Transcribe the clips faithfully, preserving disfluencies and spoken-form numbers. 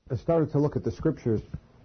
I started to look at the scriptures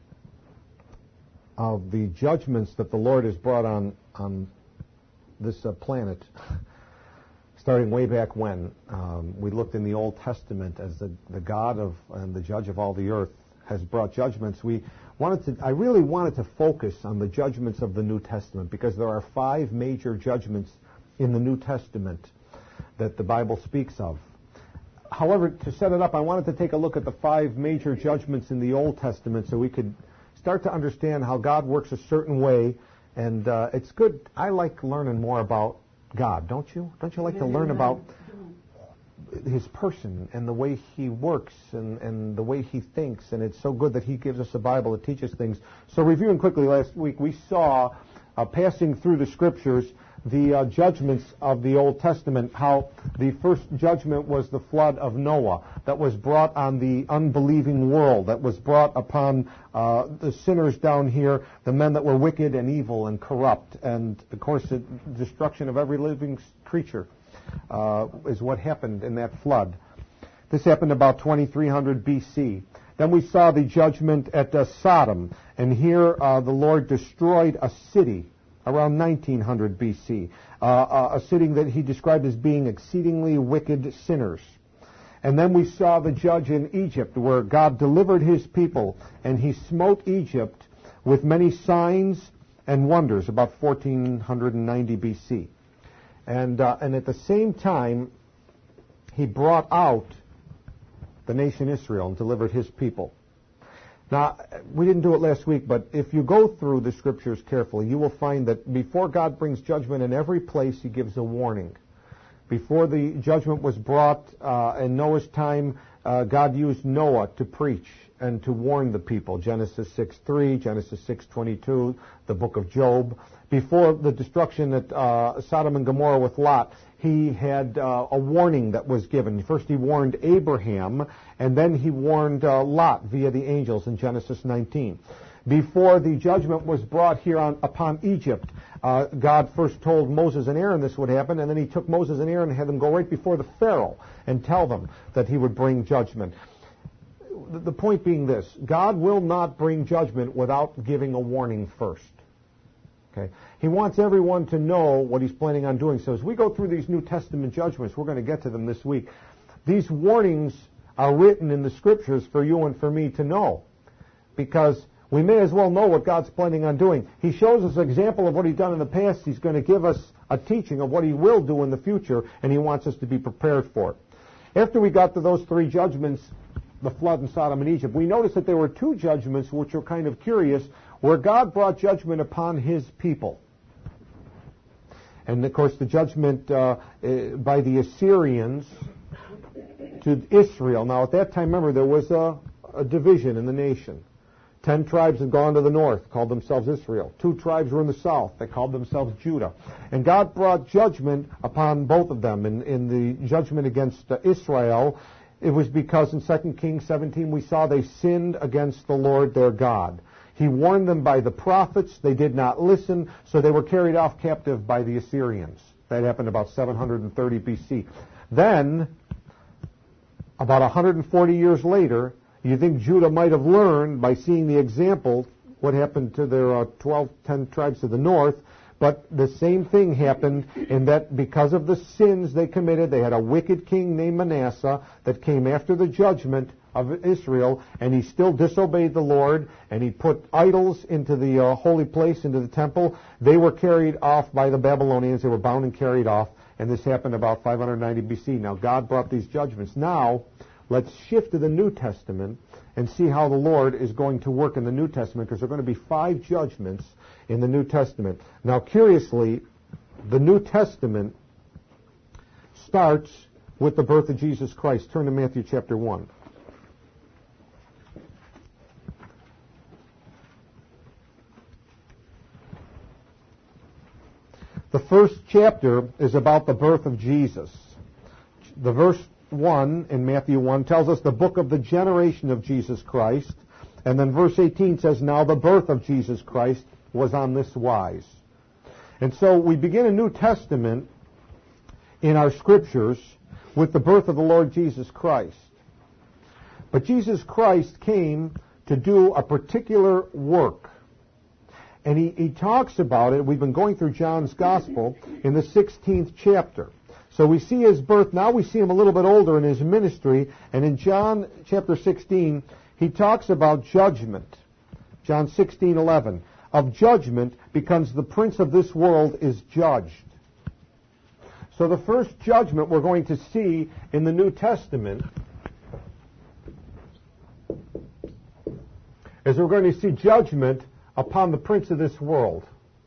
of the judgments that the Lord has brought on on this uh, planet, starting way back when. Um, we looked in the Old Testament as the, the God of and the judge of all the earth has brought judgments. We wanted to, I really wanted to focus on the judgments of the New Testament because there are five major judgments in the New Testament that the Bible speaks of. However, to set it up, I wanted to take a look at the five major judgments in the Old Testament so we could start to understand how God works a certain way. And uh, it's good. I like learning more about God, don't you? Don't you like to learn about His person and the way He works and, and the way He thinks? And it's so good that He gives us a Bible that teaches things. So reviewing quickly, last week we saw, uh, passing through the Scriptures, the uh, judgments of the Old Testament, how the first judgment was the flood of Noah that was brought on the unbelieving world, that was brought upon uh, the sinners down here, the men that were wicked and evil and corrupt, and of course the destruction of every living creature uh, is what happened in that flood. This happened about twenty-three hundred B C. Then we saw the judgment at uh, Sodom, and here uh, the Lord destroyed a city around nineteen hundred B C, uh, uh, a city that he described as being exceedingly wicked sinners. And then we saw the judge in Egypt, where God delivered his people, and he smote Egypt with many signs and wonders, about fourteen ninety B C. And, uh, and at the same time, he brought out the nation Israel and delivered his people. Now, we didn't do it last week, but if you go through the Scriptures carefully, you will find that before God brings judgment in every place, He gives a warning. Before the judgment was brought uh, in Noah's time, uh, God used Noah to preach and to warn the people. Genesis six three, Genesis six twenty-two, the book of Job. Before the destruction at uh, Sodom and Gomorrah with Lot, he had uh, a warning that was given. First he warned Abraham, and then he warned uh, Lot via the angels in Genesis nineteen. Before the judgment was brought here on, upon Egypt, uh, God first told Moses and Aaron this would happen, and then he took Moses and Aaron and had them go right before the Pharaoh and tell them that he would bring judgment. The point being this: God will not bring judgment without giving a warning first. Okay. He wants everyone to know what He's planning on doing. So as we go through these New Testament judgments, we're going to get to them this week. These warnings are written in the Scriptures for you and for me to know, because we may as well know what God's planning on doing. He shows us an example of what He's done in the past. He's going to give us a teaching of what He will do in the future, and He wants us to be prepared for it. After we got to those three judgments, the flood in Sodom and Egypt, we noticed that there were two judgments which were kind of curious, where God brought judgment upon His people. And, of course, the judgment uh, by the Assyrians to Israel. Now, at that time, remember, there was a, a division in the nation. Ten tribes had gone to the north, called themselves Israel. Two tribes were in the south. They called themselves Judah. And God brought judgment upon both of them. In, in the judgment against uh, Israel, it was because in Second Kings seventeen we saw they sinned against the Lord their God. He warned them by the prophets. They did not listen, so they were carried off captive by the Assyrians. That happened about seven hundred thirty B C. Then, about one hundred forty years later, you think Judah might have learned by seeing the example what happened to their uh, twelve, ten tribes to the north, but the same thing happened in that because of the sins they committed, they had a wicked king named Manasseh that came after the judgment of Israel, and he still disobeyed the Lord, and he put idols into the uh, holy place, into the temple. They were carried off by the Babylonians. They were bound and carried off, and this happened about five hundred ninety B C. Now, God brought these judgments. Now, let's shift to the New Testament and see how the Lord is going to work in the New Testament, because there are going to be five judgments in the New Testament. Now, curiously, the New Testament starts with the birth of Jesus Christ. Turn to Matthew chapter one. The first chapter is about the birth of Jesus. The verse one in Matthew one tells us the book of the generation of Jesus Christ. And then verse eighteen says, now the birth of Jesus Christ was on this wise. And so we begin a New Testament in our Scriptures with the birth of the Lord Jesus Christ. But Jesus Christ came to do a particular work. And he, he talks about it. We've been going through John's Gospel in the sixteenth chapter. So we see his birth. Now we see him a little bit older in his ministry. And in John chapter sixteen, he talks about judgment. John sixteen eleven. Of judgment, because the prince of this world is judged. So the first judgment we're going to see in the New Testament is we're going to see judgment upon the prince of this world.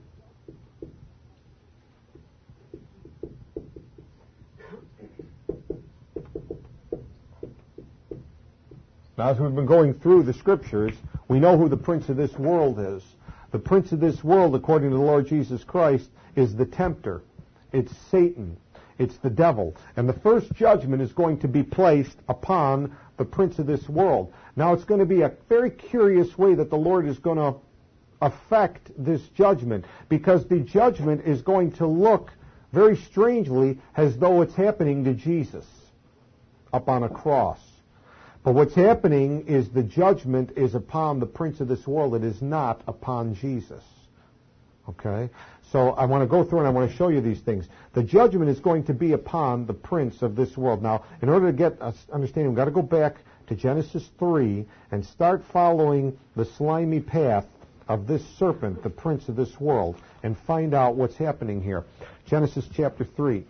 Now, as we've been going through the Scriptures, we know who the prince of this world is. The prince of this world, according to the Lord Jesus Christ, is the tempter. It's Satan. It's the devil. And the first judgment is going to be placed upon the prince of this world. Now, it's going to be a very curious way that the Lord is going to affect this judgment, because the judgment is going to look very strangely as though it's happening to Jesus up on a cross. But what's happening is the judgment is upon the prince of this world. It is not upon Jesus. Okay? So I want to go through and I want to show you these things. The judgment is going to be upon the prince of this world. Now, in order to get us understanding, we've got to go back to Genesis three and start following the slimy path of this serpent, the prince of this world, and find out what's happening here. Genesis chapter three.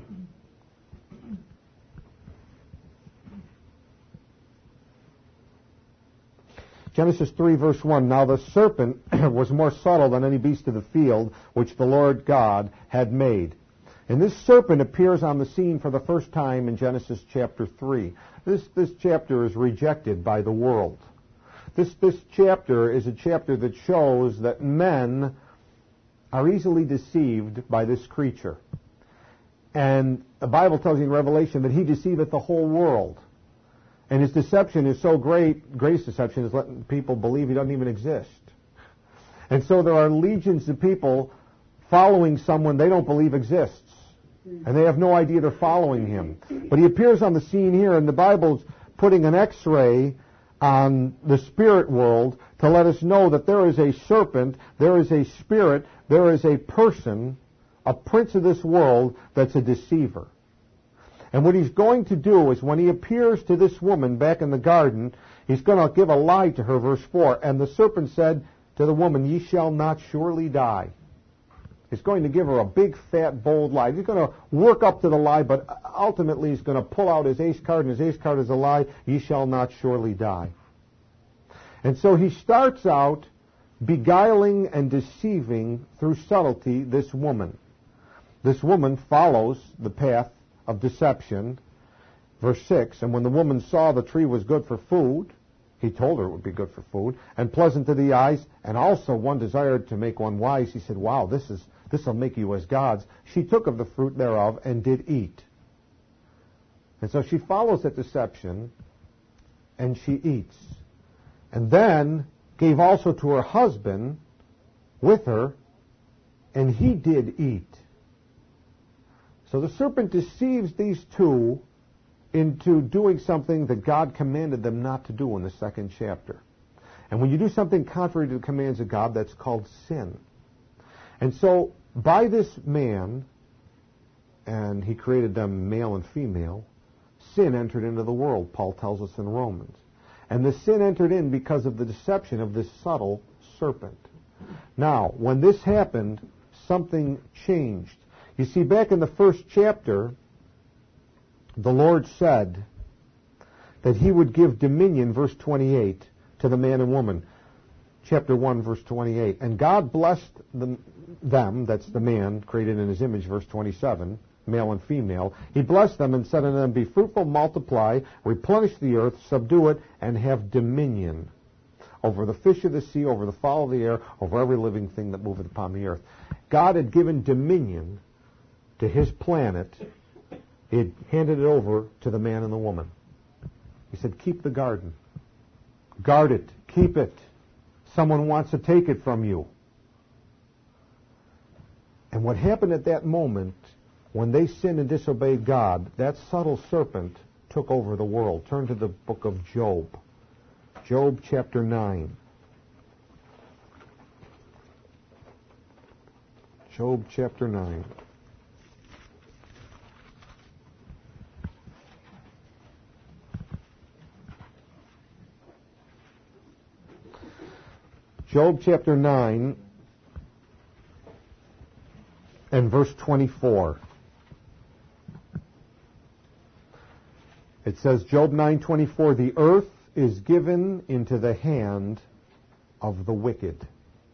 Genesis three, verse one, Now the serpent was more subtle than any beast of the field which the Lord God had made. And this serpent appears on the scene for the first time in Genesis chapter three. This, this chapter is rejected by the world. This, this chapter is a chapter that shows that men are easily deceived by this creature. And the Bible tells you in Revelation that he deceiveth the whole world. And his deception is so great, greatest deception is letting people believe he doesn't even exist. And so there are legions of people following someone they don't believe exists. And they have no idea they're following him. But he appears on the scene here, and the Bible's putting an X-ray on the spirit world to let us know that there is a serpent, there is a spirit, there is a person, a prince of this world that's a deceiver. And what he's going to do is when he appears to this woman back in the garden, he's going to give a lie to her, verse four. And the serpent said to the woman, Ye shall not surely die. He's going to give her a big, fat, bold lie. He's going to work up to the lie, but ultimately he's going to pull out his ace card, and his ace card is a lie. Ye shall not surely die. And so he starts out beguiling and deceiving through subtlety this woman. This woman follows the path of deception. Verse six, And when the woman saw the tree was good for food, he told her it would be good for food, and pleasant to the eyes, and also one desired to make one wise. He said, wow, this is this will make you as gods. She took of the fruit thereof and did eat. And so she follows that deception, and she eats. And then gave also to her husband with her, and he did eat. So the serpent deceives these two into doing something that God commanded them not to do in the second chapter. And when you do something contrary to the commands of God, that's called sin. And so by this man, and he created them male and female, sin entered into the world, Paul tells us in Romans. And the sin entered in because of the deception of this subtle serpent. Now, when this happened, something changed. You see, back in the first chapter, the Lord said that he would give dominion, verse twenty-eight, to the man and woman. Chapter one, verse twenty-eight. And God blessed the, them, that's the man created in his image, verse twenty-seven, male and female. He blessed them and said unto them, Be fruitful, multiply, replenish the earth, subdue it, and have dominion over the fish of the sea, over the fowl of the air, over every living thing that moveth upon the earth. God had given dominion to his planet. He had handed it over to the man and the woman. He said, keep the garden. Guard it. Keep it. Someone wants to take it from you. And what happened at that moment, when they sinned and disobeyed God, that subtle serpent took over the world. Turn to the book of Job. Job chapter nine. Job chapter nine. Job chapter nine and verse twenty-four. It says, Job nine twenty-four, the earth is given into the hand of the wicked.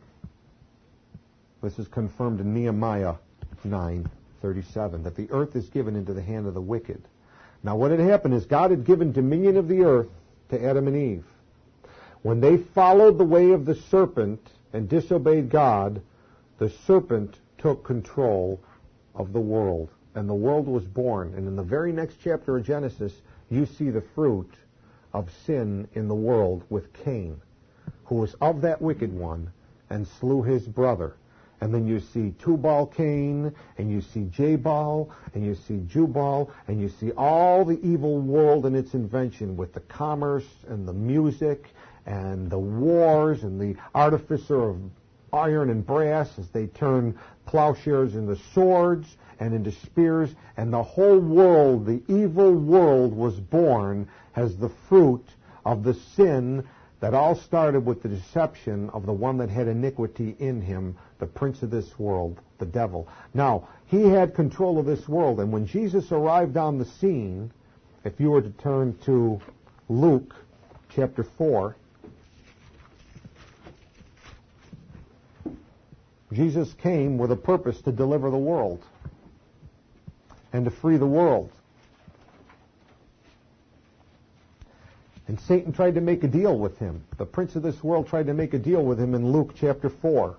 This is confirmed in Nehemiah nine thirty-seven, that the earth is given into the hand of the wicked. Now what had happened is God had given dominion of the earth to Adam and Eve. When they followed the way of the serpent and disobeyed God, the serpent took control of the world, and the world was born. And in the very next chapter of Genesis, you see the fruit of sin in the world with Cain, who was of that wicked one and slew his brother. And then you see Tubal-Cain, and you see Jabal, and you see Jubal, and you see all the evil world and its invention with the commerce and the music and the wars and the artificer of iron and brass as they turn plowshares into swords and into spears. And the whole world, the evil world, was born as the fruit of the sin that all started with the deception of the one that had iniquity in him, the prince of this world, the devil. Now, he had control of this world, and when Jesus arrived on the scene, if you were to turn to Luke chapter four, Jesus came with a purpose to deliver the world and to free the world. And Satan tried to make a deal with him. The prince of this world tried to make a deal with him in Luke chapter four.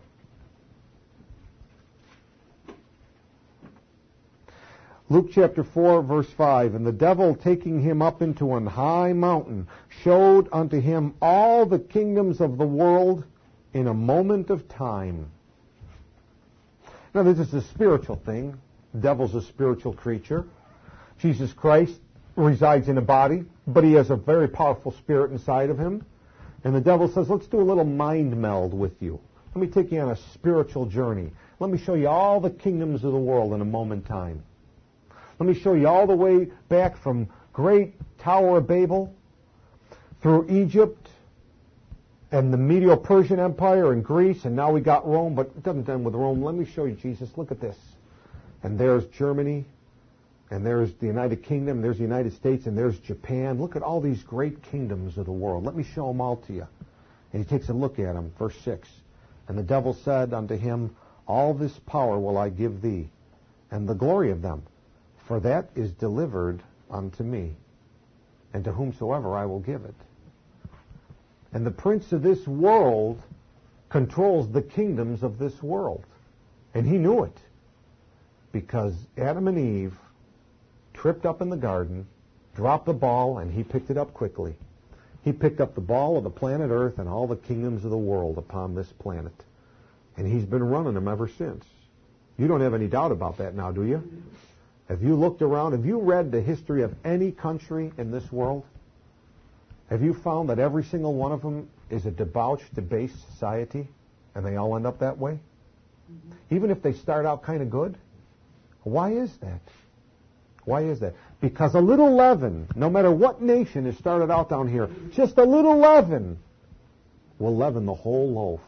Luke chapter four, verse five, and the devil, taking him up into an high mountain, showed unto him all the kingdoms of the world in a moment of time. Now, this is a spiritual thing. The devil's a spiritual creature. Jesus Christ resides in a body, but he has a very powerful spirit inside of him. And the devil says, let's do a little mind meld with you. Let me take you on a spiritual journey. Let me show you all the kingdoms of the world in a moment in time. Let me show you all the way back from great Tower of Babel through Egypt and the Medo-Persian Empire and Greece, and now we got Rome, but it doesn't end with Rome. Let me show you, Jesus. Look at this. And there's Germany, and there's the United Kingdom, there's the United States, and there's Japan. Look at all these great kingdoms of the world. Let me show them all to you. And he takes a look at them. Verse six. And the devil said unto him, all this power will I give thee, and the glory of them, for that is delivered unto me, and to whomsoever I will give it. And the prince of this world controls the kingdoms of this world. And he knew it, because Adam and Eve tripped up in the garden, dropped the ball, and he picked it up quickly. He picked up the ball of the planet Earth and all the kingdoms of the world upon this planet. And he's been running them ever since. You don't have any doubt about that now, do you? Have you looked around? Have you read the history of any country in this world? Have you found that every single one of them is a debauched, debased society, and they all end up that way? Mm-hmm. Even if they start out kind of good? Why is that? Why is that? Because a little leaven, no matter what nation is started out down here, just a little leaven will leaven the whole loaf.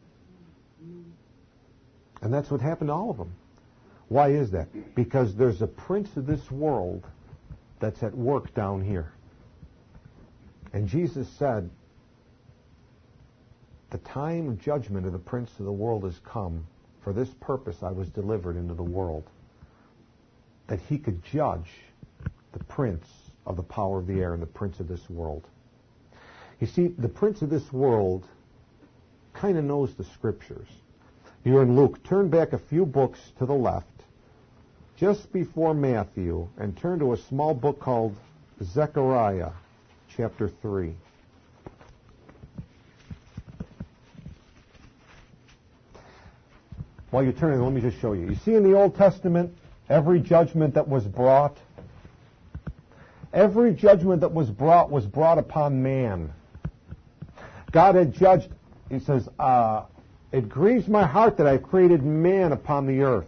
And that's what happened to all of them. Why is that? Because there's a prince of this world that's at work down here. And Jesus said, the time of judgment of the prince of the world has come. For this purpose I was delivered into the world, that he could judge the prince of the power of the air and the prince of this world. You see, the prince of this world kind of knows the scriptures. You're in Luke. Turn back a few books to the left, just before Matthew, and turn to a small book called Zechariah, chapter three. While you're turning, let me just show you. You see in the Old Testament, every judgment that was brought, every judgment that was brought was brought upon man. God had judged, he says, uh, it grieves my heart that I've created man upon the earth.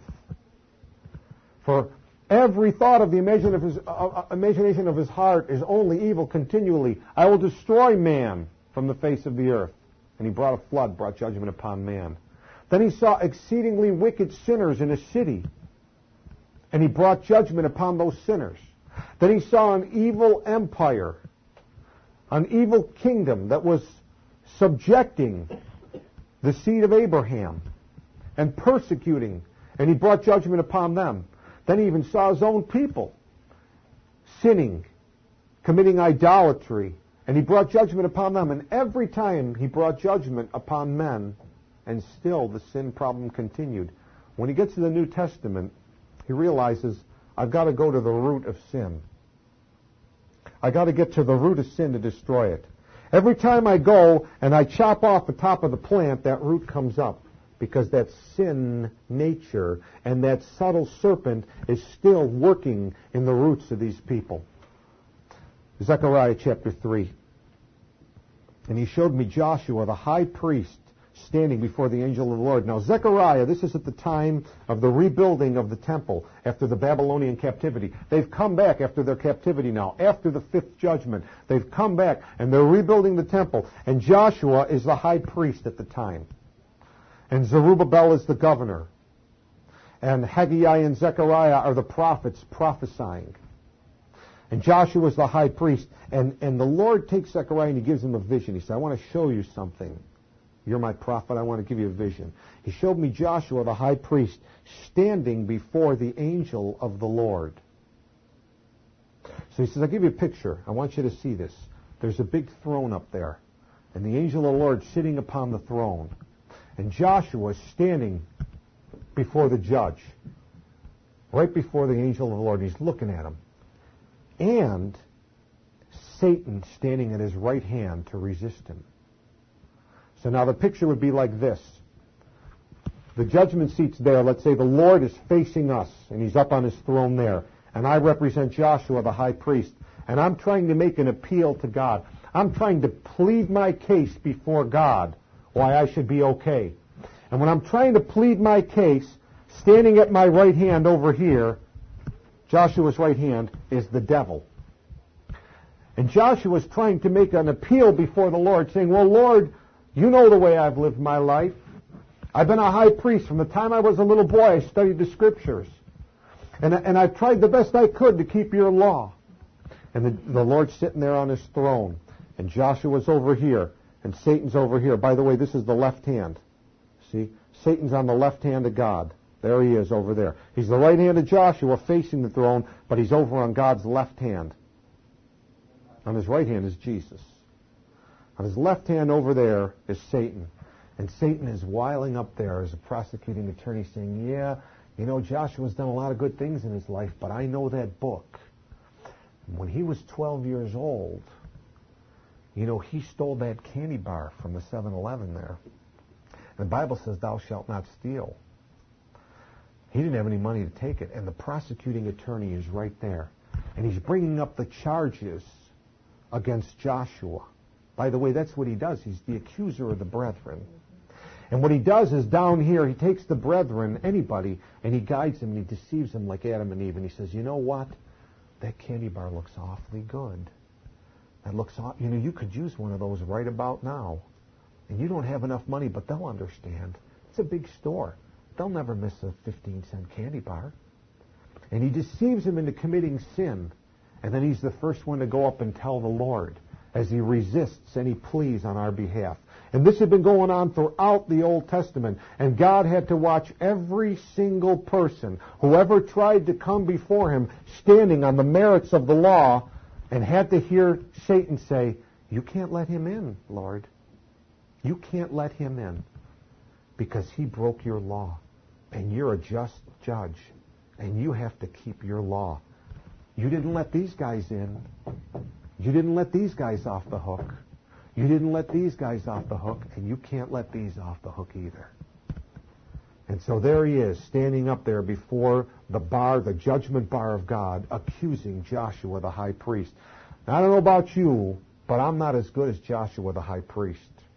For every thought of the imagination of his, uh, imagination of his heart is only evil continually. I will destroy man from the face of the earth. And he brought a flood, brought judgment upon man. Then he saw exceedingly wicked sinners in a city, and he brought judgment upon those sinners. Then he saw an evil empire, an evil kingdom that was subjecting the seed of Abraham and persecuting, and he brought judgment upon them. Then he even saw his own people sinning, committing idolatry, and he brought judgment upon them. And every time he brought judgment upon men, and still the sin problem continued. When he gets to the New Testament, he realizes, I've got to go to the root of sin. I've got to get to the root of sin to destroy it. Every time I go and I chop off the top of the plant, that root comes up, because that sin nature and that subtle serpent is still working in the roots of these people. Zechariah chapter three. And he showed me Joshua, the high priest, standing before the angel of the Lord. Now, Zechariah, this is at the time of the rebuilding of the temple after the Babylonian captivity. They've come back after their captivity now, after the fifth judgment. They've come back, and they're rebuilding the temple. And Joshua is the high priest at the time. And Zerubbabel is the governor. And Haggai and Zechariah are the prophets prophesying. And Joshua is the high priest. And, and the Lord takes Zechariah and he gives him a vision. He said, I want to show you something. You're my prophet. I want to give you a vision. He showed me Joshua, the high priest, standing before the angel of the Lord. So he says, I'll give you a picture. I want you to see this. There's a big throne up there. And the angel of the Lord sitting upon the throne. And Joshua is standing before the judge. Right before the angel of the Lord. He's looking at him. And Satan standing at his right hand to resist him. So now the picture would be like this. The judgment seat's there. Let's say the Lord is facing us, and he's up on his throne there. And I represent Joshua, the high priest. And I'm trying to make an appeal to God. I'm trying to plead my case before God why I should be okay. And when I'm trying to plead my case, standing at my right hand over here, Joshua's right hand, is the devil. And Joshua's trying to make an appeal before the Lord, saying, well, Lord, you know the way I've lived my life. I've been a high priest. From the time I was a little boy, I studied the Scriptures. And, and I've tried the best I could to keep your law. And the, the Lord's sitting there on his throne. And Joshua's over here. And Satan's over here. By the way, this is the left hand. See? Satan's on the left hand of God. There he is over there. He's the right hand of Joshua facing the throne, but he's over on God's left hand. On his right hand is Jesus. On his left hand over there is Satan. And Satan is wiling up there as a prosecuting attorney saying, yeah, you know, Joshua's done a lot of good things in his life, but I know that book. When he was twelve years old, you know, he stole that candy bar from the seven eleven there. And the Bible says, thou shalt not steal. He didn't have any money to take it. And the prosecuting attorney is right there. And he's bringing up the charges against Joshua. By the way, that's what he does. He's the accuser of the brethren. And what he does is down here, he takes the brethren, anybody, and he guides them and he deceives them like Adam and Eve. And he says, you know what? That candy bar looks awfully good. That looks, aw- you know, you could use one of those right about now. And you don't have enough money, but they'll understand. It's a big store. They'll never miss a fifteen cent candy bar. And he deceives him into committing sin. And then he's the first one to go up and tell the Lord as he resists any pleas on our behalf. And this had been going on throughout the Old Testament. And God had to watch every single person, whoever tried to come before him, standing on the merits of the law, and had to hear Satan say, you can't let him in, Lord. You can't let him in because he broke your law. And you're a just judge. And you have to keep your law. You didn't let these guys in. You didn't let these guys off the hook. You didn't let these guys off the hook, and you can't let these off the hook either. And so there he is, standing up there before the bar, the judgment bar of God, accusing Joshua the high priest. Now, I don't know about you, but I'm not as good as Joshua the high priest.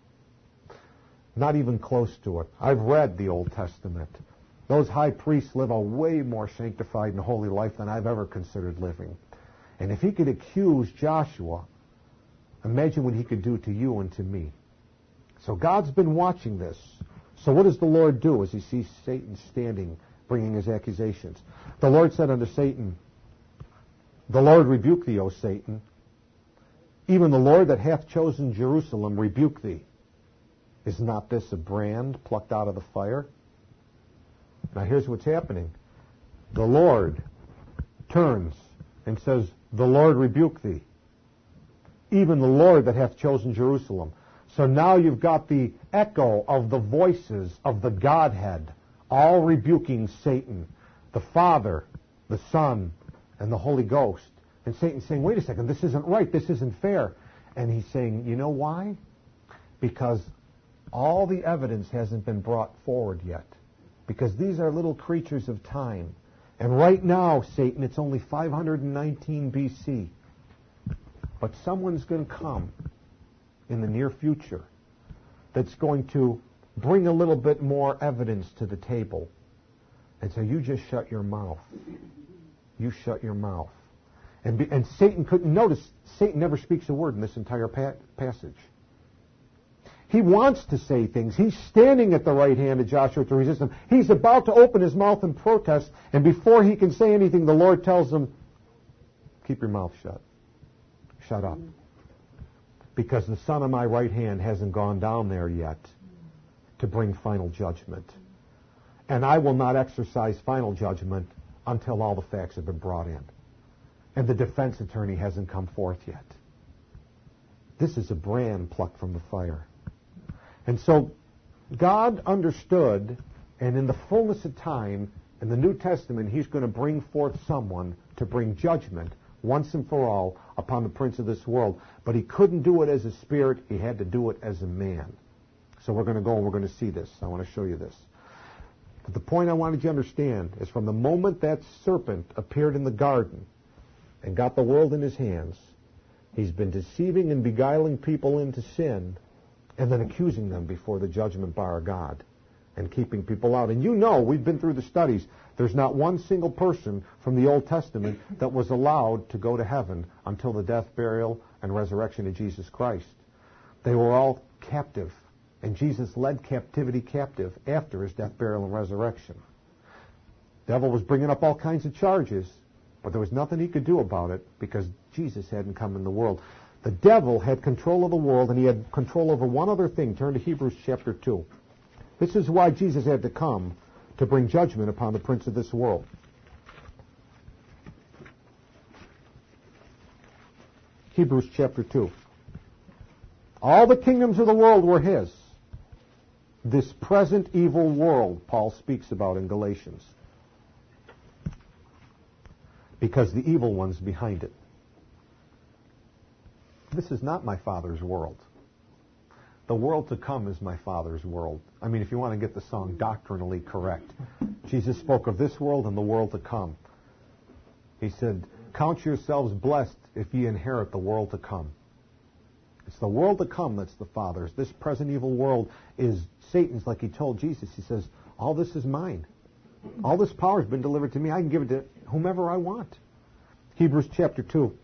Not even close to it. I've read the Old Testament. Those high priests live a way more sanctified and holy life than I've ever considered living. And if he could accuse Joshua, imagine what he could do to you and to me. So God's been watching this. So what does the Lord do as he sees Satan standing, bringing his accusations? The Lord said unto Satan, the Lord rebuke thee, O Satan. Even the Lord that hath chosen Jerusalem rebuke thee. Is not this a brand plucked out of the fire? Now here's what's happening. The Lord turns and says, the Lord rebuke thee. Even the Lord that hath chosen Jerusalem. So now you've got the echo of the voices of the Godhead, all rebuking Satan, the Father, the Son, and the Holy Ghost. And Satan's saying, wait a second, this isn't right, this isn't fair. And he's saying, you know why? Because all the evidence hasn't been brought forward yet. Because these are little creatures of time. And right now, Satan, it's only five hundred nineteen B C. But someone's going to come in the near future that's going to bring a little bit more evidence to the table. And so you just shut your mouth. You shut your mouth. And, be, and Satan couldn't notice, Satan never speaks a word in this entire pa- passage. He wants to say things. He's standing at the right hand of Joshua to resist him. He's about to open his mouth in protest, and before he can say anything, the Lord tells him, keep your mouth shut. Shut up. Because the son of my right hand hasn't gone down there yet to bring final judgment. And I will not exercise final judgment until all the facts have been brought in. And the defense attorney hasn't come forth yet. This is a brand plucked from the fire. And so God understood, and in the fullness of time, in the New Testament, he's going to bring forth someone to bring judgment once and for all upon the prince of this world. But he couldn't do it as a spirit. He had to do it as a man. So we're going to go and we're going to see this. I want to show you this. But the point I wanted you to understand is from the moment that serpent appeared in the garden and got the world in his hands, he's been deceiving and beguiling people into sin and then accusing them before the judgment bar of God and keeping people out. And you know, we've been through the studies, there's not one single person from the Old Testament that was allowed to go to heaven until the death, burial, and resurrection of Jesus Christ. They were all captive, and Jesus led captivity captive after his death, burial, and resurrection. The devil was bringing up all kinds of charges, but there was nothing he could do about it because Jesus hadn't come in the world. The devil had control of the world, and he had control over one other thing. Turn to Hebrews chapter two. This is why Jesus had to come, to bring judgment upon the prince of this world. Hebrews chapter two. All the kingdoms of the world were his. This present evil world, Paul speaks about in Galatians. Because the evil one's behind it. This is not my Father's world. The world to come is my Father's world. I mean, if you want to get the song doctrinally correct. Jesus spoke of this world and the world to come. He said, count yourselves blessed if ye inherit the world to come. It's the world to come that's the Father's. This present evil world is Satan's, like he told Jesus. He says, all this is mine. All this power has been delivered to me. I can give it to whomever I want. Hebrews chapter two.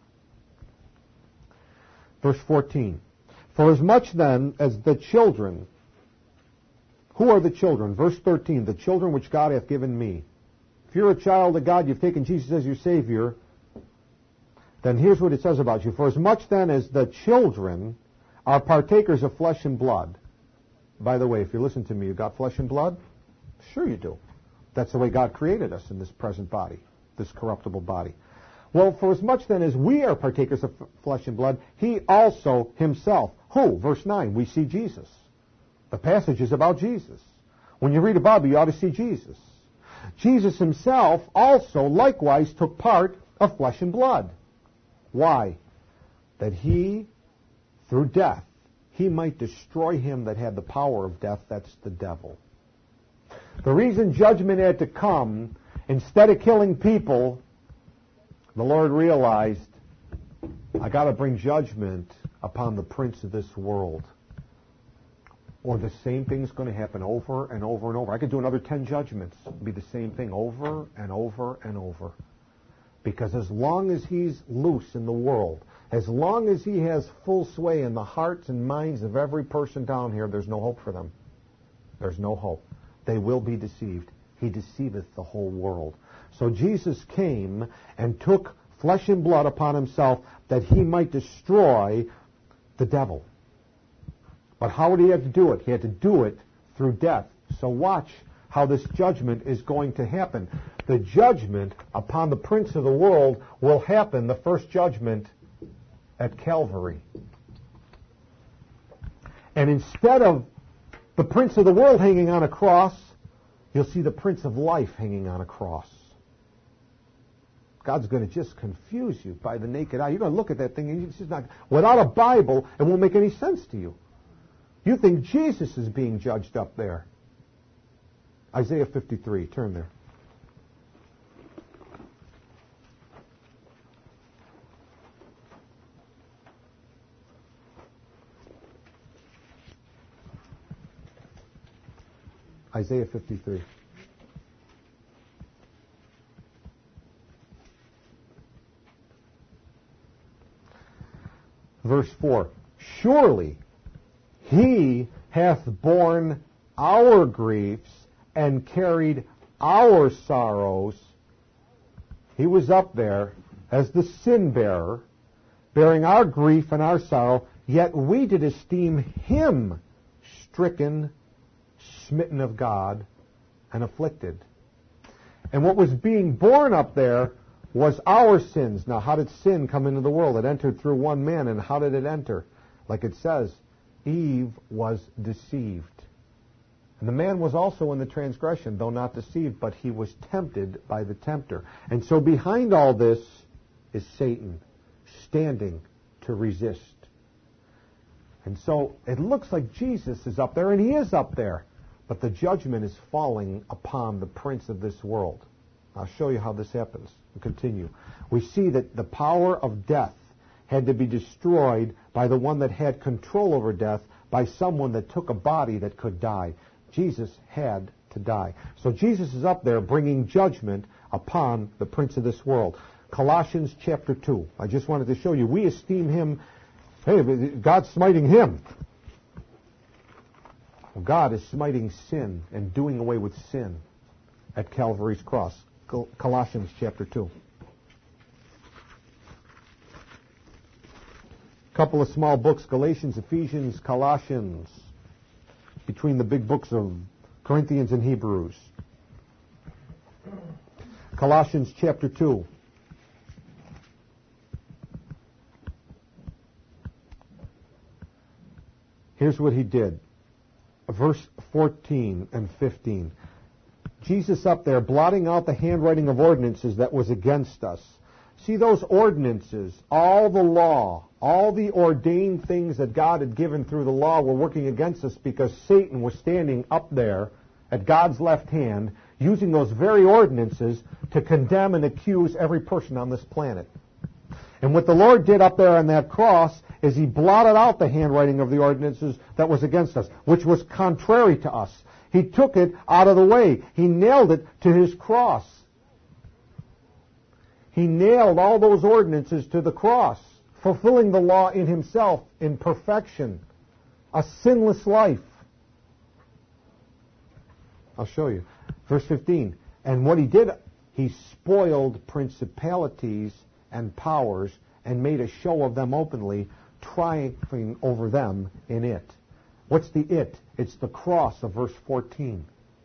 Verse fourteen. For as much then as the children, who are the children? Verse thirteen, the children which God hath given me. If you're a child of God, you've taken Jesus as your Savior, then here's what it says about you. For as much then as the children are partakers of flesh and blood. By the way, if you listen to me, you got flesh and blood? Sure you do. That's the way God created us in this present body, this corruptible body. Well, for as much then as we are partakers of flesh and blood, he also himself. Who? Verse nine, we see Jesus. The passage is about Jesus. When you read a Bible, you ought to see Jesus. Jesus himself also likewise took part of flesh and blood. Why? That he, through death, he might destroy him that had the power of death, that's the devil. The reason judgment had to come, instead of killing people, the Lord realized, I got to bring judgment upon the prince of this world. Or the same thing's going to happen over and over and over. I could do another ten judgments. It'd be the same thing over and over and over. Because as long as he's loose in the world, as long as he has full sway in the hearts and minds of every person down here, there's no hope for them. There's no hope. They will be deceived. He deceiveth the whole world. So Jesus came and took flesh and blood upon himself that he might destroy the devil. But how would he have to do it? He had to do it through death. So watch how this judgment is going to happen. The judgment upon the prince of the world will happen, the first judgment, at Calvary. And instead of the prince of the world hanging on a cross, you'll see the prince of life hanging on a cross. God's going to just confuse you by the naked eye. You're going to look at that thing and it's just not, without a Bible, it won't make any sense to you. You think Jesus is being judged up there. Isaiah fifty-three, turn there. Isaiah fifty-three. Verse four. Surely he hath borne our griefs and carried our sorrows. He was up there as the sin bearer, bearing our grief and our sorrow, yet we did esteem him stricken, smitten of God, and afflicted. And what was being borne up there was our sins. Now, how did sin come into the world? It entered through one man, and how did it enter? Like it says, Eve was deceived. And the man was also in the transgression, though not deceived, but he was tempted by the tempter. And so behind all this is Satan, standing to resist. And so it looks like Jesus is up there, and he is up there. But the judgment is falling upon the prince of this world. I'll show you how this happens. We'll continue. We see that the power of death had to be destroyed by the one that had control over death, by someone that took a body that could die. Jesus had to die. So Jesus is up there bringing judgment upon the prince of this world. Colossians chapter two. I just wanted to show you. We esteem him, hey, God's smiting him. Well, God is smiting sin and doing away with sin at Calvary's cross. Colossians chapter two. A couple of small books, Galatians, Ephesians, Colossians, between the big books of Corinthians and Hebrews. Colossians chapter two. Here's what he did. Verse fourteen and fifteen. Jesus up there blotting out the handwriting of ordinances that was against us. See, those ordinances, all the law, all the ordained things that God had given through the law were working against us because Satan was standing up there at God's left hand using those very ordinances to condemn and accuse every person on this planet. And what the Lord did up there on that cross is he blotted out the handwriting of the ordinances that was against us, which was contrary to us. He took it out of the way. He nailed it to his cross. He nailed all those ordinances to the cross, fulfilling the law in himself in perfection, a sinless life. I'll show you. Verse fifteen. And what he did, he spoiled principalities and powers and made a show of them openly, triumphing over them in it. What's the it? It's the cross of verse fourteen.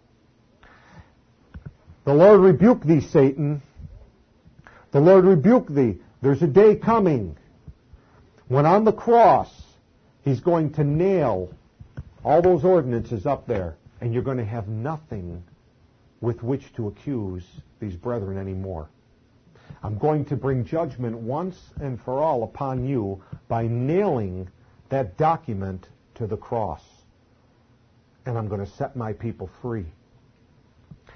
The Lord rebuke thee, Satan. The Lord rebuke thee. There's a day coming when on the cross he's going to nail all those ordinances up there, and you're going to have nothing with which to accuse these brethren anymore. I'm going to bring judgment once and for all upon you by nailing that document to the cross. And I'm going to set my people free.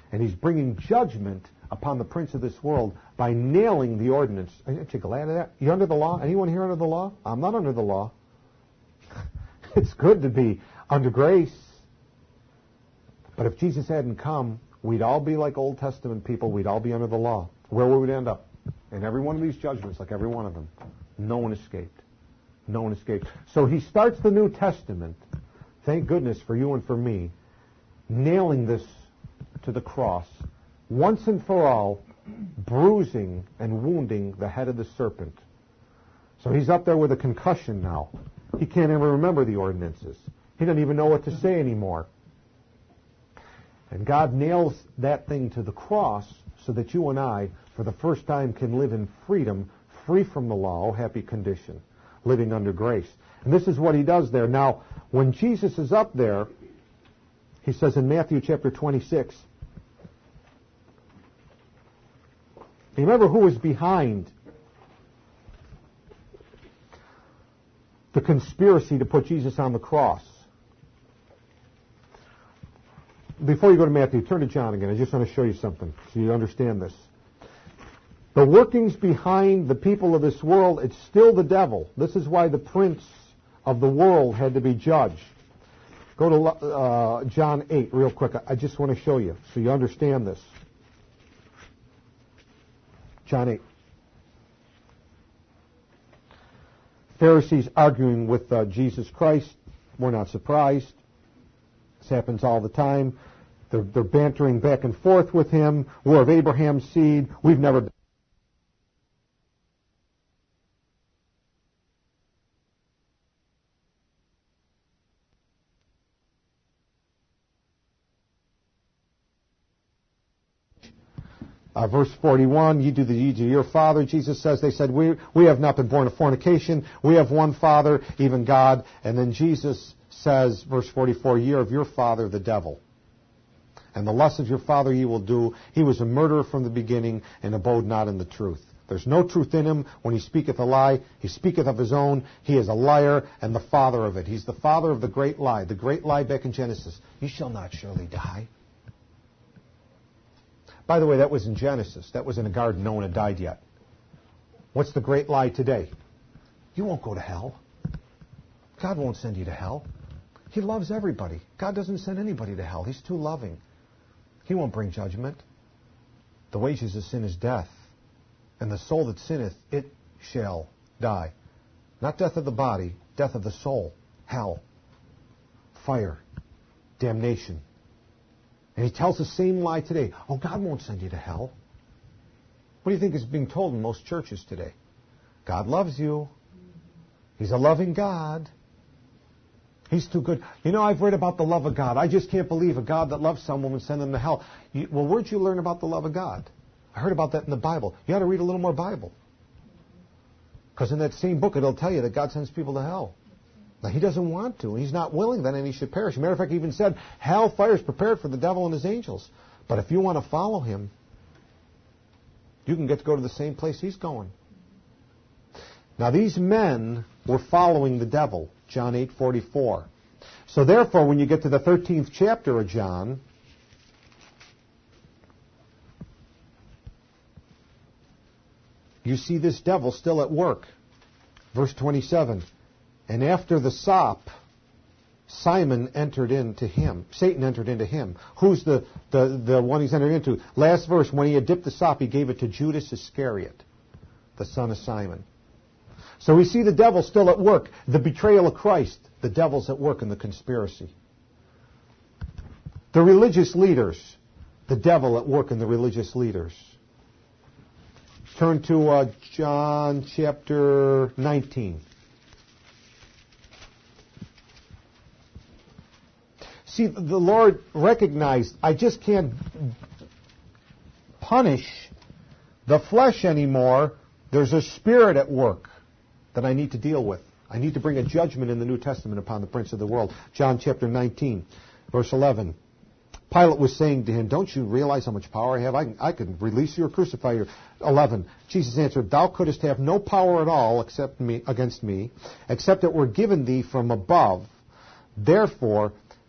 And he's bringing judgment upon the prince of this world by nailing the ordinance. Aren't you glad of that? You under the law? Anyone here under the law? I'm not under the law. It's good to be under grace. But if Jesus hadn't come, we'd all be like Old Testament people. We'd all be under the law. Where would we end up? In every one of these judgments, like every one of them. No one escaped. No one escaped. So he starts the New Testament, thank goodness for you and for me, nailing this to the cross, once and for all, bruising and wounding the head of the serpent. So he's up there with a concussion now. He can't even remember the ordinances. He doesn't even know what to say anymore. And God nails that thing to the cross so that you and I, for the first time, can live in freedom, free from the law, oh, happy condition, living under grace. And this is what he does there. Now, when Jesus is up there, he says in Matthew chapter twenty-six, remember who was behind the conspiracy to put Jesus on the cross. Before you go to Matthew, turn to John again. I just want to show you something so you understand this. The workings behind the people of this world, it's still the devil. This is why the prince of the world had to be judged. Go to uh, John eight real quick. I just want to show you so you understand this. John eight. Pharisees arguing with uh, Jesus Christ. We're not surprised. This happens all the time. They're, they're bantering back and forth with him. We're of Abraham's seed. We've never been. Uh, verse forty-one, you do the deeds of your father. Jesus says, they said, we, we have not been born of fornication. We have one Father, even God. And then Jesus says, verse forty-four, ye are of your father, the devil. And the lusts of your father ye will do. He was a murderer from the beginning and abode not in the truth. There's no truth in him. When he speaketh a lie, he speaketh of his own. He is a liar and the father of it. He's the father of the great lie. The great lie back in Genesis. You shall not surely die. By the way, that was in Genesis. That was in a garden. No one had died yet. What's the great lie today? You won't go to hell. God won't send you to hell. He loves everybody. God doesn't send anybody to hell. He's too loving. He won't bring judgment. The wages of sin is death. And the soul that sinneth, it shall die. Not death of the body, death of the soul. Hell. Fire. Damnation. And he tells the same lie today. Oh, God won't send you to hell. What do you think is being told in most churches today? God loves you. He's a loving God. He's too good. You know, I've read about the love of God. I just can't believe a God that loves someone would send them to hell. You, well, where'd you learn about the love of God? I heard about that in the Bible. You ought to read a little more Bible. Because in that same book, it'll tell you that God sends people to hell. Now, he doesn't want to. He's not willing that any should perish. As a matter of fact, he even said, hell fire is prepared for the devil and his angels. But if you want to follow him, you can get to go to the same place he's going. Now, these men were following the devil, John eight forty-four. So therefore, when you get to the thirteenth chapter of John, you see this devil still at work. Verse twenty-seven. And after the sop, Simon entered into him. Satan entered into him. Who's the, the, the one he's entered into? Last verse, when he had dipped the sop, he gave it to Judas Iscariot, the son of Simon. So we see the devil still at work. The betrayal of Christ, the devil's at work in the conspiracy. The religious leaders, the devil at work in the religious leaders. Turn to uh, John chapter nineteen. See, the Lord recognized, I just can't punish the flesh anymore. There's a spirit at work that I need to deal with. I need to bring a judgment in the New Testament upon the prince of the world. John chapter nineteen, verse eleven. Pilate was saying to him, don't you realize how much power I have? I can, I can release you or crucify you. eleven. Jesus answered, thou couldst have no power at all except me, against me, except it were given thee from above. Therefore,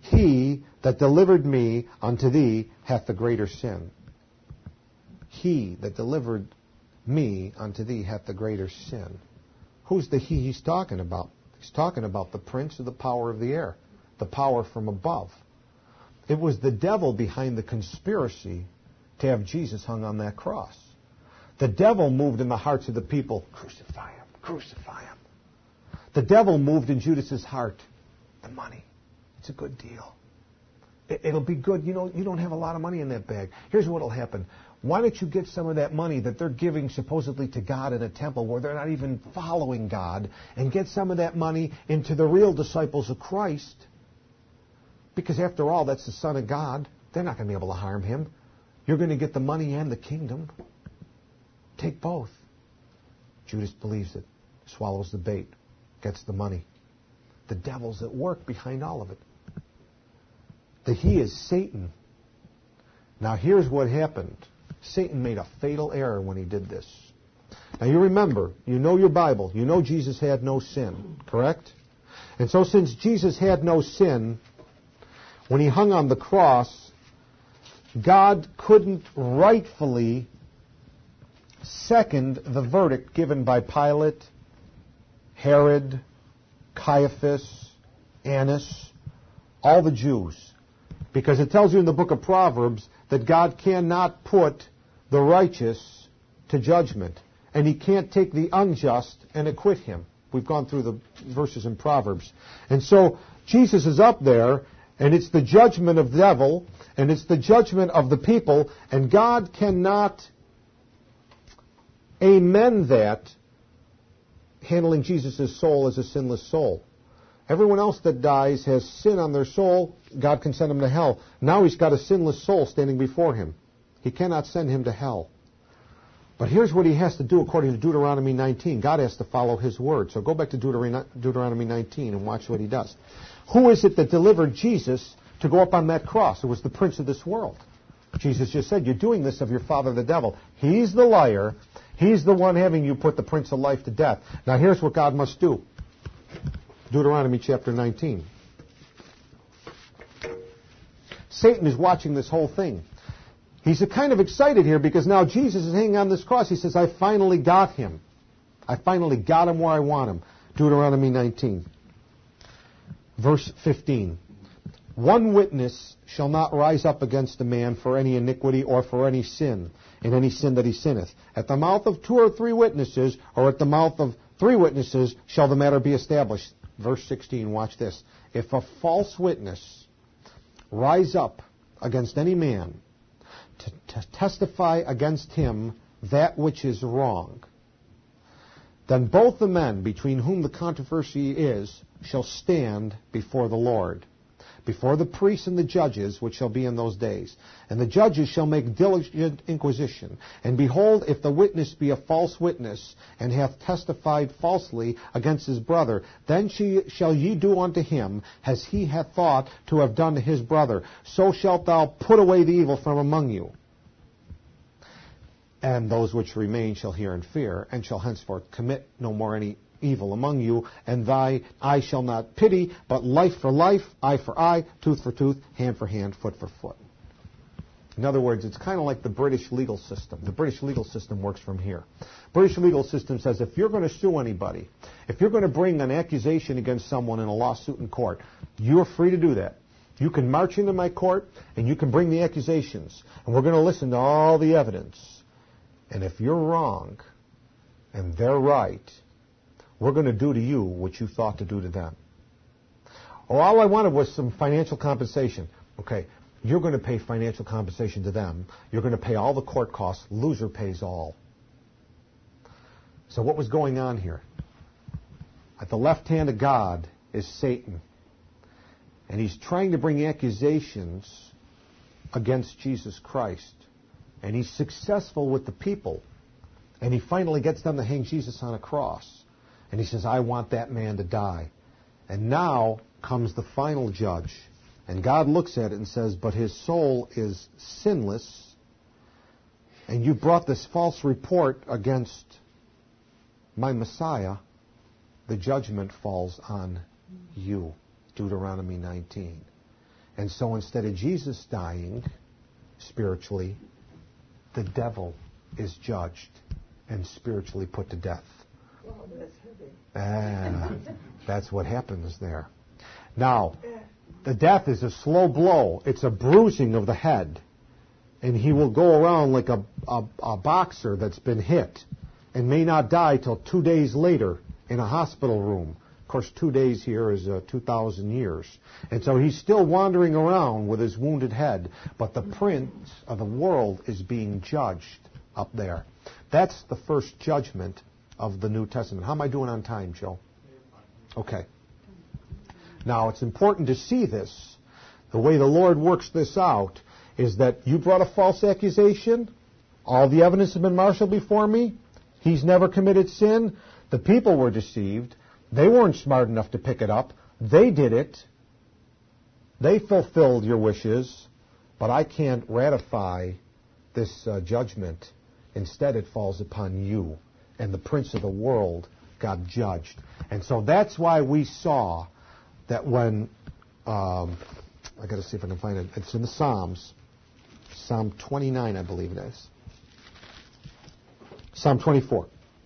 he that delivered me unto thee hath the greater sin. He that delivered me unto thee hath the greater sin. Who's the he he's talking about? He's talking about the prince of the power of the air, the power from above. It was the devil behind the conspiracy to have Jesus hung on that cross. The devil moved in the hearts of the people, crucify him, crucify him. The devil moved in Judas's heart, the money. It's a good deal. It'll be good. You know, you don't have a lot of money in that bag. Here's what will happen. Why don't you get some of that money that they're giving supposedly to God in a temple where they're not even following God, and get some of that money into the real disciples of Christ? Because after all, that's the Son of God. They're not going to be able to harm him. You're going to get the money and the kingdom. Take both. Judas believes it, swallows the bait, gets the money. The devil's at work behind all of it. The he is Satan. Now here's what happened. Satan made a fatal error when he did this. Now you remember, you know your Bible, you know Jesus had no sin, correct? And so since Jesus had no sin, when he hung on the cross, God couldn't rightfully second the verdict given by Pilate, Herod, Caiaphas, Annas, all the Jews. Because it tells you in the book of Proverbs that God cannot put the righteous to judgment. And he can't take the unjust and acquit him. We've gone through the verses in Proverbs. And so Jesus is up there, and it's the judgment of the devil, and it's the judgment of the people, and God cannot amen that, handling Jesus' soul as a sinless soul. Everyone else that dies has sin on their soul. God can send him to hell. Now he's got a sinless soul standing before him. He cannot send him to hell. But here's what he has to do according to Deuteronomy nineteen. God has to follow his word. So go back to Deuteronomy nineteen and watch what he does. Who is it that delivered Jesus to go up on that cross? It was the prince of this world. Jesus just said, you're doing this of your father the devil. He's the liar. He's the one having you put the prince of life to death. Now here's what God must do. Deuteronomy chapter nineteen. Satan is watching this whole thing. He's kind of excited here because now Jesus is hanging on this cross. He says, I finally got him. I finally got him where I want him. Deuteronomy nineteen. Verse fifteen. One witness shall not rise up against a man for any iniquity or for any sin, in any sin that he sinneth. At the mouth of two or three witnesses, or at the mouth of three witnesses, shall the matter be established. Verse sixteen, watch this. If a false witness rise up against any man to, to testify against him that which is wrong, then both the men between whom the controversy is shall stand before the Lord, before the priests and the judges, which shall be in those days. And the judges shall make diligent inquisition. And behold, if the witness be a false witness, and hath testified falsely against his brother, then she, shall ye do unto him as he hath thought to have done to his brother. So shalt thou put away the evil from among you. And those which remain shall hear and fear, and shall henceforth commit no more any evil among you, and thy eye shall not pity, but life for life, eye for eye, tooth for tooth, hand for hand, foot for foot. In other words, it's kind of like the British legal system. The British legal system works from here. British legal system says if you're going to sue anybody, if you're going to bring an accusation against someone in a lawsuit in court, you're free to do that. You can march into my court, and you can bring the accusations, and we're going to listen to all the evidence. And if you're wrong, and they're right, we're going to do to you what you thought to do to them. Or all I wanted was some financial compensation. Okay, you're going to pay financial compensation to them. You're going to pay all the court costs. Loser pays all. So what was going on here? At the left hand of God is Satan. And he's trying to bring accusations against Jesus Christ. And he's successful with the people. And he finally gets them to hang Jesus on a cross. And he says, I want that man to die. And now comes the final judge. And God looks at it and says, but his soul is sinless. And you brought this false report against my Messiah. The judgment falls on you. Deuteronomy nineteen. And so instead of Jesus dying spiritually, the devil is judged and spiritually put to death. Well, that's heavy. Ah, that's what happens there. Now, the death is a slow blow. It's a bruising of the head. And he will go around like a, a, a boxer that's been hit and may not die till two days later in a hospital room. Of course, two days here is uh, two thousand years. And so he's still wandering around with his wounded head. But the prince of the world is being judged up there. That's the first judgment of the New Testament. How am I doing on time, Joe? Okay. Now, it's important to see this. The way the Lord works this out is that you brought a false accusation. All the evidence has been marshaled before me. He's never committed sin. The people were deceived. They weren't smart enough to pick it up. They did it. They fulfilled your wishes. But I can't ratify this uh, judgment. Instead, it falls upon you. And the prince of the world got judged. And so that's why we saw that when, um, I got to see if I can find it. It's in the Psalms. Psalm twenty-nine, I believe it is. Psalm twenty-four.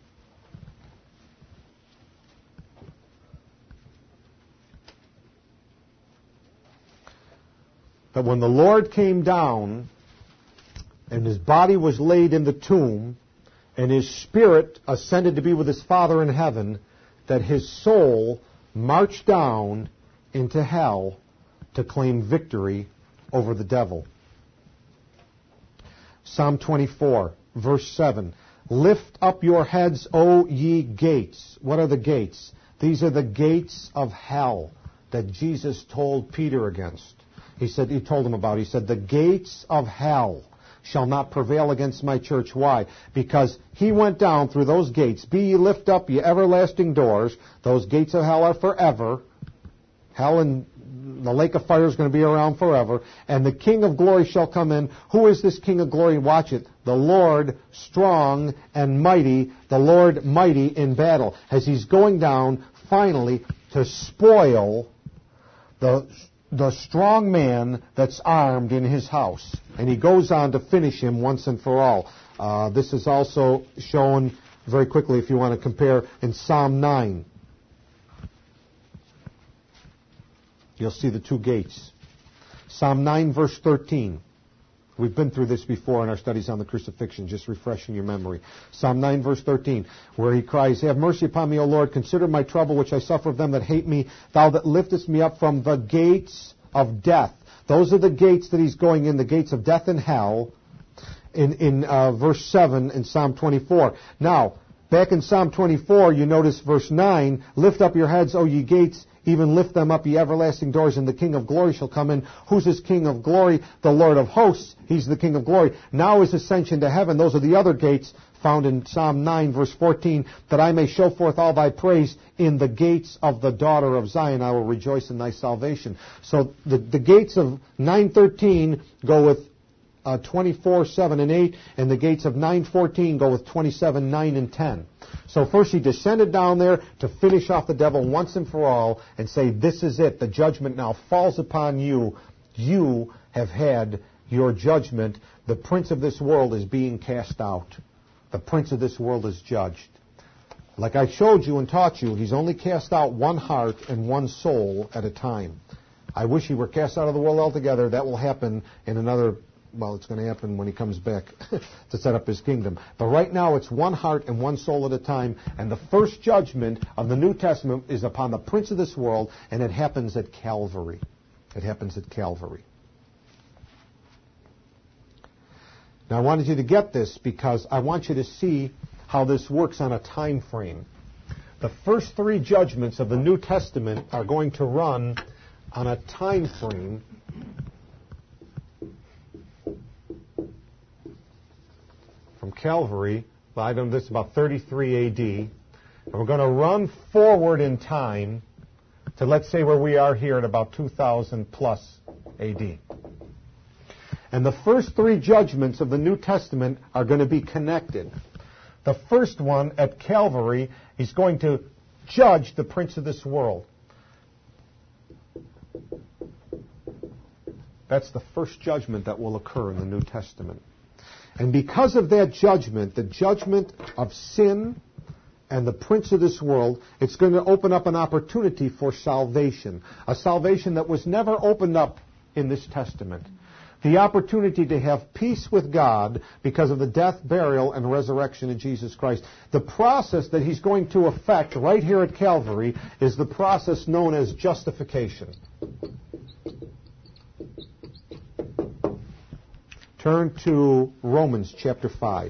That when the Lord came down and his body was laid in the tomb and his spirit ascended to be with his Father in heaven, that his soul marched down into hell to claim victory over the devil. Psalm twenty-four, verse seven. Lift up your heads, O ye gates. What are the gates? These are the gates of hell that Jesus told Peter against. He said, he told him about. He said, the gates of hell shall not prevail against my church. Why? Because he went down through those gates. Be ye lift up, ye everlasting doors. Those gates of hell are forever. Hell and the lake of fire is going to be around forever. And the King of glory shall come in. Who is this King of glory? Watch it. The Lord strong and mighty. The Lord mighty in battle. As he's going down finally to spoil the the strong man that's armed in his house. And he goes on to finish him once and for all. Uh, this is also shown very quickly if you want to compare in Psalm nine. You'll see the two gates. Psalm nine, verse thirteen. We've been through this before in our studies on the crucifixion, just refreshing your memory. Psalm nine, verse thirteen, where he cries, have mercy upon me, O Lord, consider my trouble which I suffer of them that hate me, thou that liftest me up from the gates of death. Those are the gates that he's going in, the gates of death and hell, in, in uh, verse seven in Psalm twenty-four. Now, back in Psalm twenty-four, you notice verse nine, lift up your heads, O ye gates, even lift them up, ye everlasting doors, and the King of glory shall come in. Who's this King of glory? The Lord of hosts. He's the King of glory. Now his ascension to heaven. Those are the other gates found in Psalm nine, verse fourteen, that I may show forth all thy praise in the gates of the daughter of Zion. I will rejoice in thy salvation. So the, the gates of nine thirteen go with uh, twenty-four, seven, and eight, and the gates of nine fourteen go with twenty-seven, nine, and ten. So first he descended down there to finish off the devil once and for all and say, this is it. The judgment now falls upon you. You have had your judgment. The prince of this world is being cast out. The prince of this world is judged. Like I showed you and taught you, he's only cast out one heart and one soul at a time. I wish he were cast out of the world altogether. That will happen in another... Well, it's going to happen when he comes back to set up his kingdom. But right now it's one heart and one soul at a time. And the first judgment of the New Testament is upon the prince of this world, and it happens at Calvary. It happens at Calvary. Now I wanted you to get this because I want you to see how this works on a time frame. The first three judgments of the New Testament are going to run on a time frame from Calvary. Well, I don't know, this is about thirty-three A D. And we're going to run forward in time to, let's say, where we are here at about two thousand plus A D. And the first three judgments of the New Testament are going to be connected. The first one at Calvary is going to judge the prince of this world. That's the first judgment that will occur in the New Testament. And because of that judgment, the judgment of sin and the prince of this world, it's going to open up an opportunity for salvation. A salvation that was never opened up in this testament. The opportunity to have peace with God because of the death, burial, and resurrection of Jesus Christ. The process that he's going to effect right here at Calvary is the process known as justification. Turn to Romans chapter five.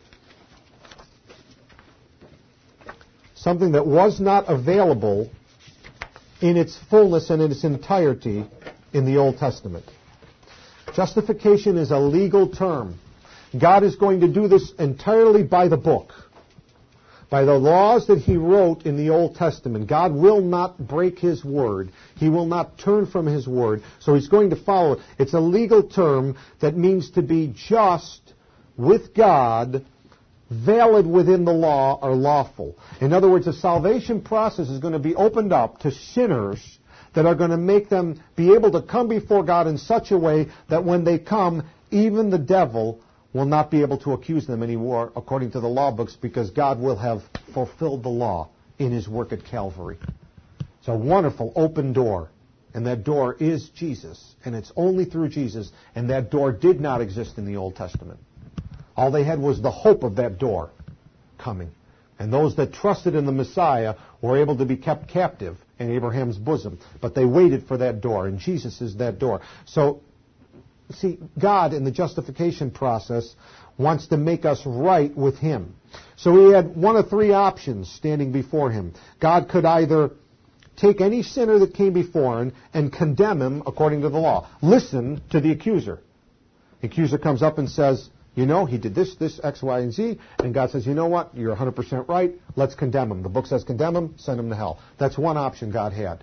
Something that was not available in its fullness and in its entirety in the Old Testament. Justification is a legal term. God is going to do this entirely by the book. By the laws that he wrote in the Old Testament. God will not break his word. He will not turn from his word. So he's going to follow it. It's a legal term that means to be just with God, valid within the law, or lawful. In other words, the salvation process is going to be opened up to sinners that are going to make them be able to come before God in such a way that when they come, even the devil will not be able to accuse them anymore according to the law books, because God will have fulfilled the law in his work at Calvary. It's a wonderful open door, and that door is Jesus, and it's only through Jesus, and that door did not exist in the Old Testament. All they had was the hope of that door coming. And those that trusted in the Messiah were able to be kept captive in Abraham's bosom. But they waited for that door, and Jesus is that door. So, see, God in the justification process wants to make us right with him. So he had one of three options standing before him. God could either take any sinner that came before him and condemn him according to the law. Listen to the accuser. The accuser comes up and says, you know, he did this, this, X, Y, and Z, and God says, you know what, you're one hundred percent right, let's condemn him. The book says condemn him, send him to hell. That's one option God had.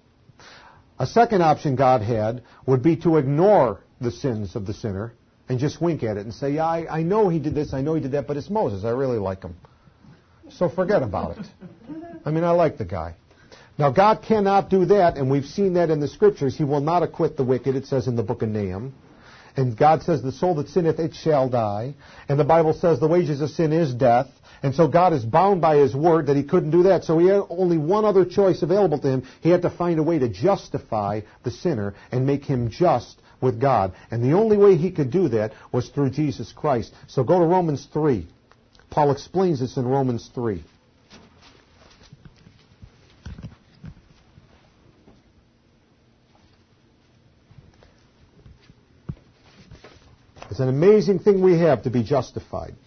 A second option God had would be to ignore the sins of the sinner and just wink at it and say, yeah, I, I know he did this, I know he did that, but it's Moses, I really like him. So forget about it. I mean, I like the guy. Now, God cannot do that, and we've seen that in the Scriptures. He will not acquit the wicked, it says in the book of Nahum. And God says, the soul that sinneth, it shall die. And the Bible says the wages of sin is death. And so God is bound by his word that he couldn't do that. So he had only one other choice available to him. He had to find a way to justify the sinner and make him just with God. And the only way he could do that was through Jesus Christ. So go to Romans three. Paul explains this in Romans three. It's an amazing thing we have to be justified.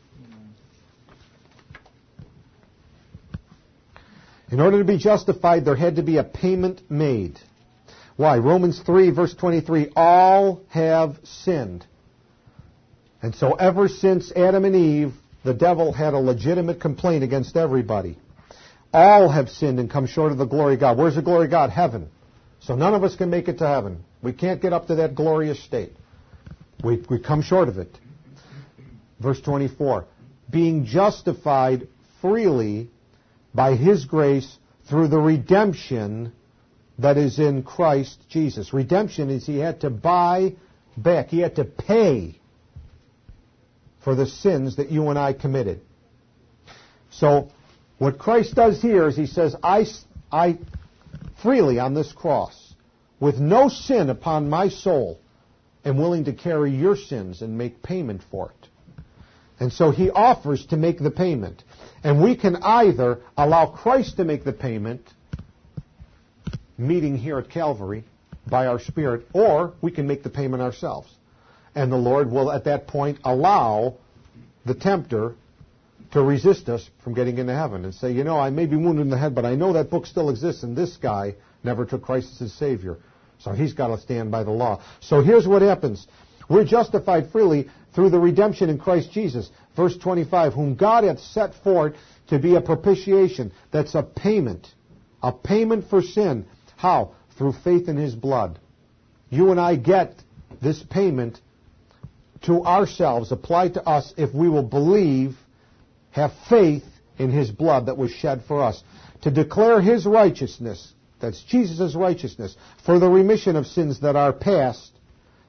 In order to be justified, there had to be a payment made. Why? Romans three, verse twenty-three, all have sinned. And so ever since Adam and Eve, the devil had a legitimate complaint against everybody. All have sinned and come short of the glory of God. Where's the glory of God? Heaven. So none of us can make it to heaven. We can't get up to that glorious state. We, we come short of it. Verse twenty-four, being justified freely by his grace through the redemption that is in Christ Jesus. Redemption is he had to buy back. He had to pay for the sins that you and I committed. So what Christ does here is he says, I, I freely on this cross, with no sin upon my soul, am willing to carry your sins and make payment for it. And so he offers to make the payment. And we can either allow Christ to make the payment, meeting here at Calvary by our Spirit, or we can make the payment ourselves. And the Lord will at that point allow the tempter to resist us from getting into heaven and say, you know, I may be wounded in the head, but I know that book still exists, and this guy never took Christ as his Savior. So he's got to stand by the law. So here's what happens. We're justified freely through the redemption in Christ Jesus. Verse twenty-five, whom God hath set forth to be a propitiation. That's a payment. A payment for sin. How? Through faith in his blood. You and I get this payment to ourselves, applied to us, if we will believe, have faith in his blood that was shed for us. To declare his righteousness, that's Jesus' righteousness, for the remission of sins that are past,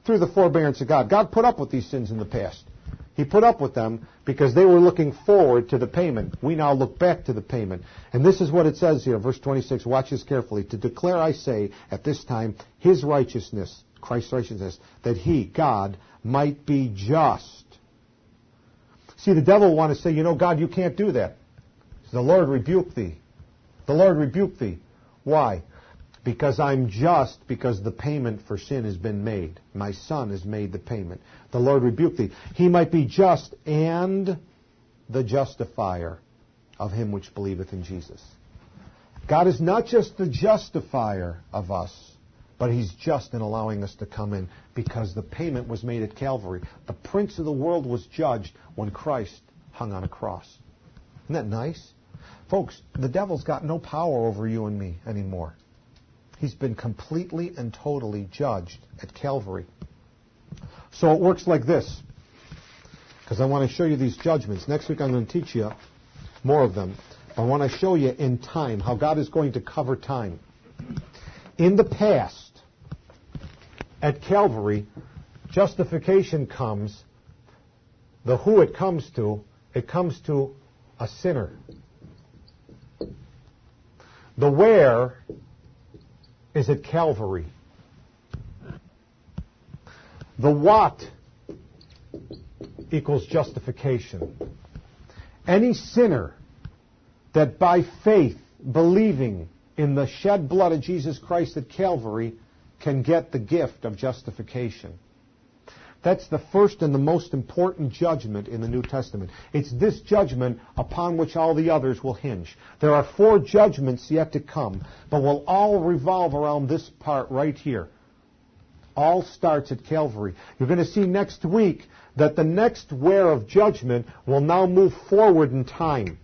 through the forbearance of God. God put up with these sins in the past. He put up with them because they were looking forward to the payment. We now look back to the payment. And this is what it says here, verse twenty-six. Watch this carefully. To declare, I say, at this time, his righteousness, Christ's righteousness, that he, God, might be just. See, the devil will want to say, you know, God, you can't do that. The Lord rebuke thee. The Lord rebuke thee. Why? Because I'm just, because the payment for sin has been made. My Son has made the payment. The Lord rebuke thee. He might be just and the justifier of him which believeth in Jesus. God is not just the justifier of us, but he's just in allowing us to come in because the payment was made at Calvary. The prince of the world was judged when Christ hung on a cross. Isn't that nice? Folks, the devil's got no power over you and me anymore. He's been completely and totally judged at Calvary. So it works like this, because I want to show you these judgments. Next week I'm going to teach you more of them. I want to show you in time how God is going to cover time. In the past, at Calvary, justification comes, the who it comes to, it comes to a sinner. The where is at Calvary. The what equals justification. Any sinner that by faith, believing in the shed blood of Jesus Christ at Calvary, can get the gift of justification. That's the first and the most important judgment in the New Testament. It's this judgment upon which all the others will hinge. There are four judgments yet to come, but will all revolve around this part right here. All starts at Calvary. You're going to see next week that the next where of judgment will now move forward in time.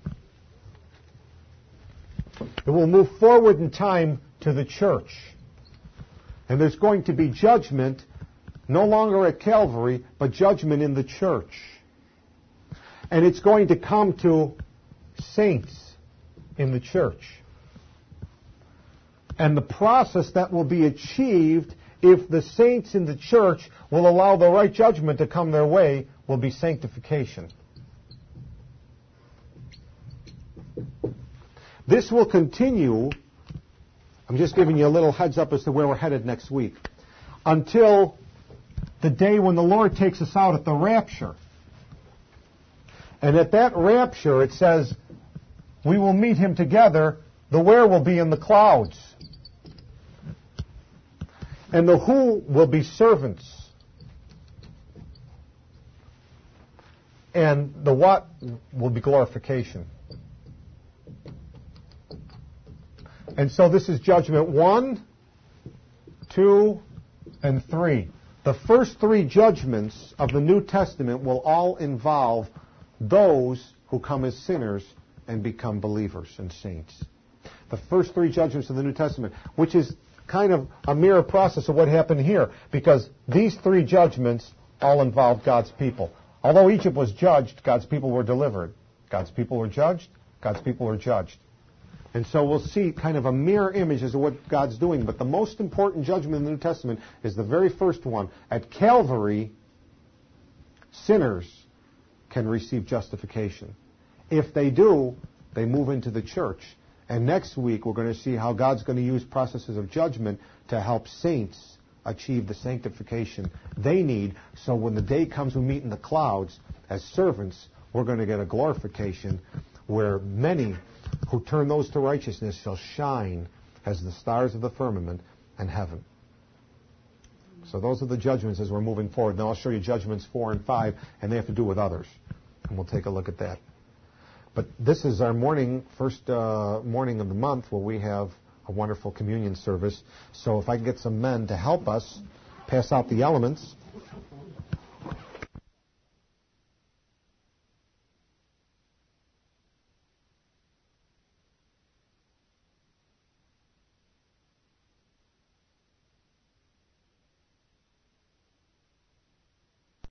It will move forward in time to the church. And there's going to be judgment no longer at Calvary, but judgment in the church. And it's going to come to saints in the church. And the process that will be achieved if the saints in the church will allow the right judgment to come their way will be sanctification. This will continue, I'm just giving you a little heads up as to where we're headed next week, until the day when the Lord takes us out at the rapture. And at that rapture, it says, we will meet him together. The where will be in the clouds. And the who will be servants. And the what will be glorification. And so this is judgment one, two, and three. The first three judgments of the New Testament will all involve those who come as sinners and become believers and saints. The first three judgments of the New Testament, which is kind of a mirror process of what happened here, because these three judgments all involve God's people. Although Egypt was judged, God's people were delivered. God's people were judged, God's people were judged. And so we'll see kind of a mirror image as to what God's doing. But the most important judgment in the New Testament is the very first one. At Calvary, sinners can receive justification. If they do, they move into the church. And next week we're going to see how God's going to use processes of judgment to help saints achieve the sanctification they need. So when the day comes we meet in the clouds as servants, we're going to get a glorification where many who turn those to righteousness shall shine as the stars of the firmament in heaven. So those are the judgments as we're moving forward. Now I'll show you judgments four and five, and they have to do with others. And we'll take a look at that. But this is our morning, first uh, morning of the month where we have a wonderful communion service. So if I can get some men to help us pass out the elements.